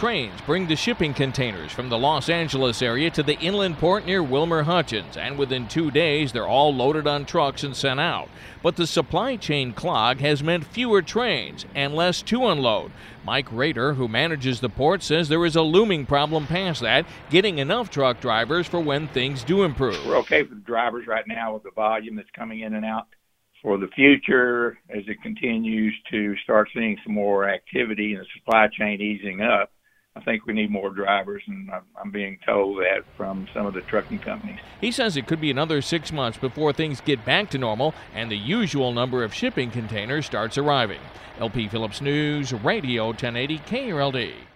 trains bring the shipping containers from the Los Angeles area to the inland port near Wilmer Hutchins, and within 2 days they're all loaded on trucks and sent out. But the supply chain clog has meant fewer trains and less to unload. Mike Rader, who manages the port, says there is a looming problem past that, getting enough truck drivers for when things do improve. We're okay for the drivers right now with the volume that's coming in and out. For the future, as it continues to start seeing some more activity and the supply chain easing up, I think we need more drivers, and I'm being told that from some of the trucking companies. He says it could be another 6 months before things get back to normal and the usual number of shipping containers starts arriving. LP Phillips News, Radio 1080 KRLD.